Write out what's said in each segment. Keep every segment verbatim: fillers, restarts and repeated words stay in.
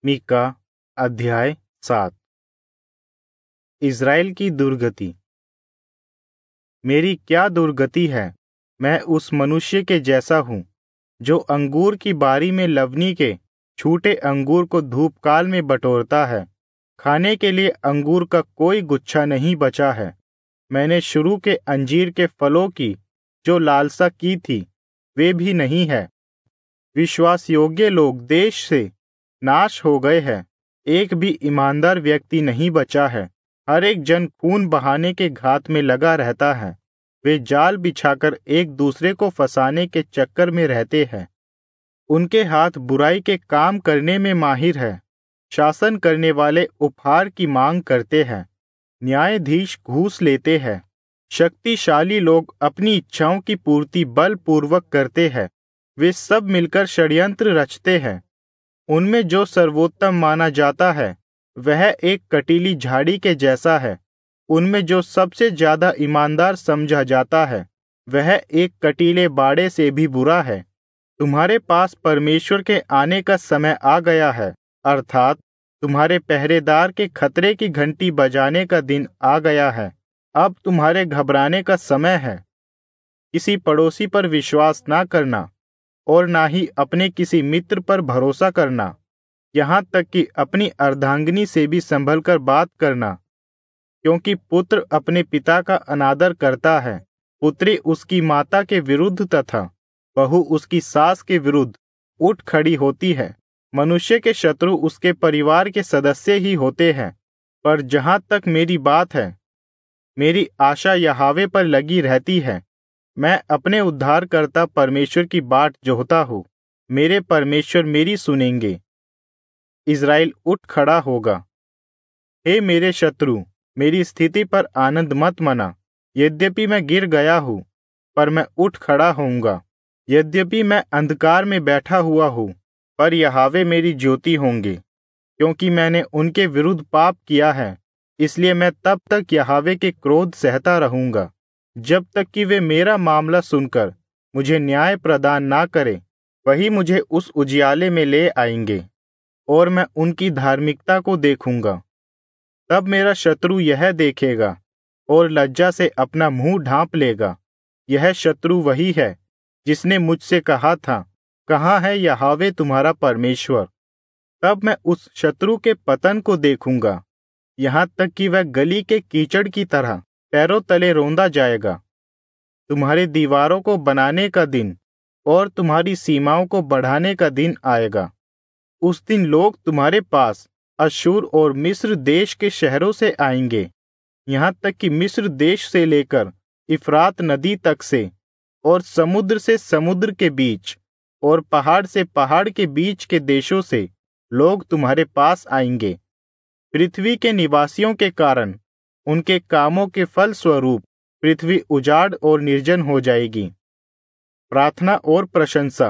मीका अध्याय सात। इज़राइल की दुर्गति। मेरी क्या दुर्गति है! मैं उस मनुष्य के जैसा हूँ जो अंगूर की बारी में लवनी के छूटे अंगूर को धूपकाल में बटोरता है। खाने के लिए अंगूर का कोई गुच्छा नहीं बचा है। मैंने शुरू के अंजीर के फलों की जो लालसा की थी वे भी नहीं है। विश्वास योग्य लोग देश से नाश हो गए हैं, एक भी ईमानदार व्यक्ति नहीं बचा है। हर एक जन खून बहाने के घात में लगा रहता है। वे जाल बिछाकर एक दूसरे को फंसाने के चक्कर में रहते हैं। उनके हाथ बुराई के काम करने में माहिर है। शासन करने वाले उपहार की मांग करते हैं, न्यायाधीश घूस लेते हैं। शक्तिशाली लोग अपनी इच्छाओं की पूर्ति बलपूर्वक करते हैं। वे सब मिलकर षड्यंत्र रचते हैं। उनमें जो सर्वोत्तम माना जाता है वह एक कटीली झाड़ी के जैसा है। उनमें जो सबसे ज्यादा ईमानदार समझा जाता है वह एक कटीले बाड़े से भी बुरा है। तुम्हारे पास परमेश्वर के आने का समय आ गया है, अर्थात तुम्हारे पहरेदार के खतरे की घंटी बजाने का दिन आ गया है। अब तुम्हारे घबराने का समय है। किसी पड़ोसी पर विश्वास ना करना और ना ही अपने किसी मित्र पर भरोसा करना, यहाँ तक कि अपनी अर्धांगिनी से भी संभल कर बात करना, क्योंकि पुत्र अपने पिता का अनादर करता है, पुत्री उसकी माता के विरुद्ध तथा बहू उसकी सास के विरुद्ध उठ खड़ी होती है। मनुष्य के शत्रु उसके परिवार के सदस्य ही होते हैं। पर जहाँ तक मेरी बात है, मेरी आशा यहोवा पर लगी रहती है। मैं अपने उद्धारकर्ता परमेश्वर की बाट जोहता हूँ। मेरे परमेश्वर मेरी सुनेंगे। इज़राइल उठ खड़ा होगा। हे मेरे शत्रु, मेरी स्थिति पर आनंद मत मना। यद्यपि मैं गिर गया हूँ, पर मैं उठ खड़ा होऊंगा। यद्यपि मैं अंधकार में बैठा हुआ हूँ, पर यहोवा मेरी ज्योति होंगे। क्योंकि मैंने उनके विरुद्ध पाप किया है, इसलिए मैं तब तक यहोवा के क्रोध सहता रहूंगा, जब तक कि वे मेरा मामला सुनकर मुझे न्याय प्रदान ना करें। वही मुझे उस उजियाले में ले आएंगे और मैं उनकी धार्मिकता को देखूंगा। तब मेरा शत्रु यह देखेगा और लज्जा से अपना मुंह ढांप लेगा। यह शत्रु वही है जिसने मुझसे कहा था, कहाँ है यहोवा तुम्हारा परमेश्वर। तब मैं उस शत्रु के पतन को देखूंगा, यहाँ तक कि वह गली के कीचड़ की तरह पैरों तले रौंदा जाएगा। तुम्हारे दीवारों को बनाने का दिन और तुम्हारी सीमाओं को बढ़ाने का दिन आएगा। उस दिन लोग तुम्हारे पास अश्शूर और मिस्र देश के शहरों से आएंगे, यहाँ तक कि मिस्र देश से लेकर इफ्रात नदी तक से, और समुद्र से समुद्र के बीच, और पहाड़ से पहाड़ के बीच के देशों से लोग तुम्हारे पास आएंगे। पृथ्वी के निवासियों के कारण उनके कामों के फल स्वरूप पृथ्वी उजाड़ और निर्जन हो जाएगी। प्रार्थना और प्रशंसा।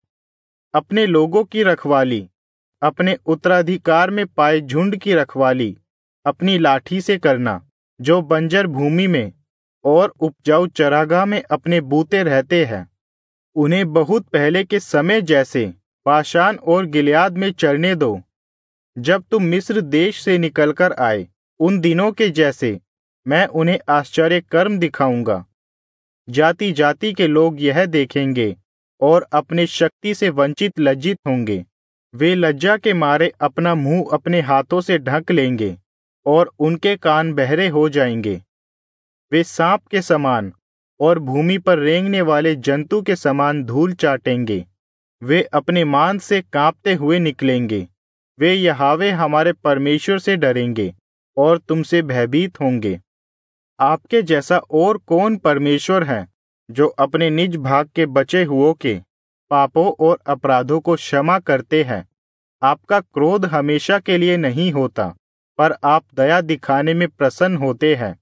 अपने लोगों की रखवाली, अपने उत्तराधिकार में पाए झुंड की रखवाली अपनी लाठी से करना, जो बंजर भूमि में और उपजाऊ चरागाह में अपने बूते रहते हैं। उन्हें बहुत पहले के समय जैसे बाशान और गिलियाद में चरने दो, जब तुम मिस्र देश से निकलकर आए। उन दिनों के जैसे मैं उन्हें आश्चर्य कर्म दिखाऊंगा। जाति जाति के लोग यह देखेंगे और अपने शक्ति से वंचित लज्जित होंगे। वे लज्जा के मारे अपना मुंह अपने हाथों से ढक लेंगे और उनके कान बहरे हो जाएंगे। वे सांप के समान और भूमि पर रेंगने वाले जंतु के समान धूल चाटेंगे। वे अपने मांस से कांपते हुए निकलेंगे। वे यहोवा हमारे परमेश्वर से डरेंगे और तुमसे भयभीत होंगे। आपके जैसा और कौन परमेश्वर है जो अपने निज भाग के बचे हुओं के पापों और अपराधों को क्षमा करते हैं। आपका क्रोध हमेशा के लिए नहीं होता, पर आप दया दिखाने में प्रसन्न होते हैं।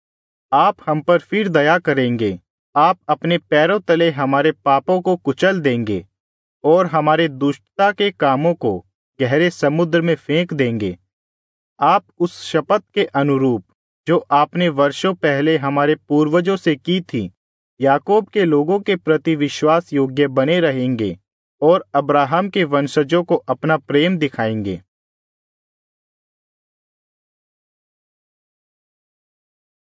आप हम पर फिर दया करेंगे। आप अपने पैरों तले हमारे पापों को कुचल देंगे और हमारे दुष्टता के कामों को गहरे समुद्र में फेंक देंगे। आप उस शपथ के अनुरूप जो आपने वर्षों पहले हमारे पूर्वजों से की थी, याकूब के लोगों के प्रति विश्वास योग्य बने रहेंगे और अब्राहम के वंशजों को अपना प्रेम दिखाएंगे।